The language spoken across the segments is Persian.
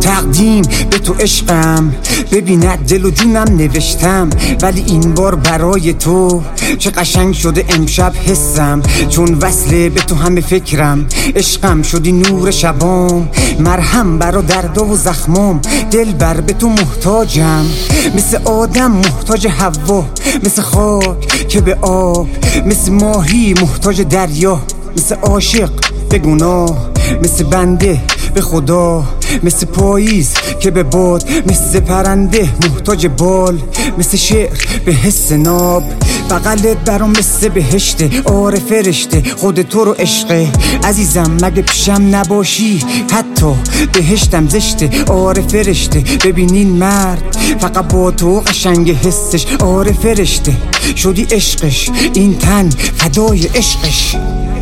تقدیم به تو عشقم، ببینت دل و جونم نوشتم، ولی این بار برای تو. چه قشنگ شده امشب حسم، چون وصله به تو همه فکرم. عشقم شدی نور شبام، مرهم برا دردا و زخمام. دل بر به تو محتاجم، مثل آدم محتاج حوا، مثل خاک که به آب، مثل ماهی محتاج دریا، مثل عاشق به گناه، مثل بنده به خدا، مثل پاییز که به باد، مثل پرنده محتاج بال، مثل شعر به حس ناب. بغلت برام مثل بهشته، آره فرشته خود تو رو عشقه. عزیزم مگه پیشم نباشی حتی بهشتم زشته، آره فرشته. ببینین مرد فقط با تو قشنگ حسش، آره فرشته شدی عشقش، این تن فدای عشقش.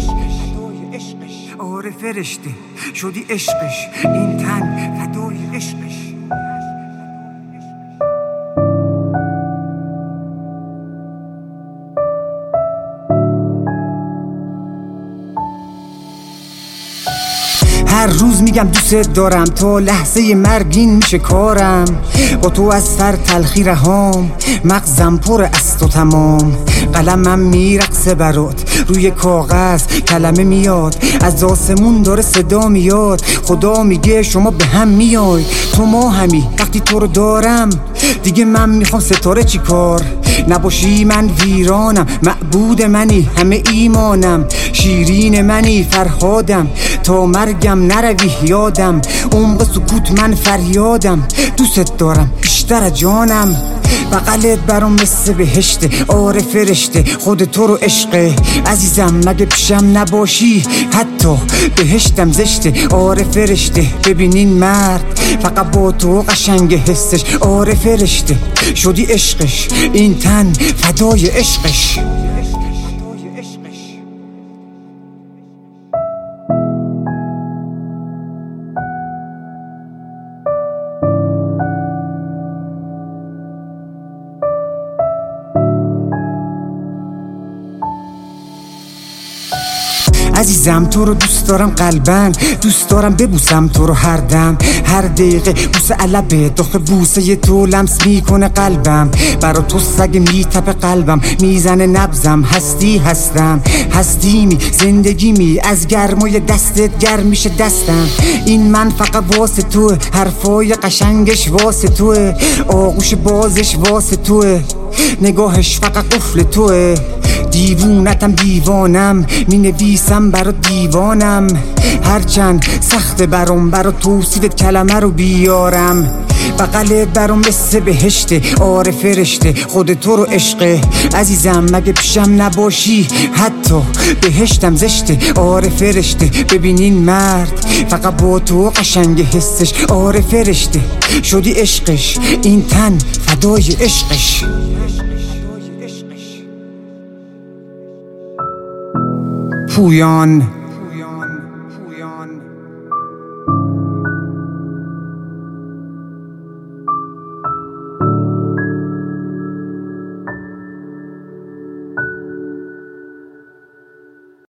آره فرشته شدی عشقش، این تن فدای عشقش. هر روز میگم دوست دارم، تا لحظه مرگ این میشه کارم. با تو از سر تلخی رهام، مغزم پر از تو تمام. قلمم میرقصه برات، روی کاغذ کلمه میاد، از آسمون داره صدا میاد. خدا میگه شما به هم میای، تو ما همی. وقتی تو رو دارم دیگه من میخوام ستاره چی کار؟ نباشی من ویرانم، معبود منی همه ایمانم. شیرین منی فرهادم، تا مرگم نروی یادم. عمق سکوت من فریادم، دوست دارم بیشتر از جانم. بغلت برام مثل بهشته، آره فرشته خود تو رو عشقه. عزیزم مگه پیشم نباشی حتی بهشتم زشته، آره فرشته. ببینین مرد فقط با تو قشنگ حسش، آره فرشته شدی عشقش، این تن فدای عشقش. عزیزم تو رو دوست دارم قلبن، دوست دارم ببوسم تو رو هر دم هر دقیقه. بوسه علبه داخل بوسه تو لمس میکنه قلبم. برا تو سگ میتپه قلبم، میزنه نبزم. هستی هستم، هستیمی زندگیمی، از گرمای دستت گرم میشه دستم. این من فقط واسه توه، حرفای قشنگش واسه توه، آغوش بازش واسه توه، نگاهش فقط قفل توه. دیوونتم دیوانم، می نویسم برا دیوانم. هرچند سخت برام برا توصیفت کلمه رو بیارم. بغلت برام مثل بهشته، آره فرشته خود تو رو عشقه. عزیزم مگه پیشم نباشی حتی بهشتم زشته، آره فرشته. ببینین مرد فقط با تو قشنگ حسش، آره فرشته شدی عشقش، این تن فدای عشقش. پویان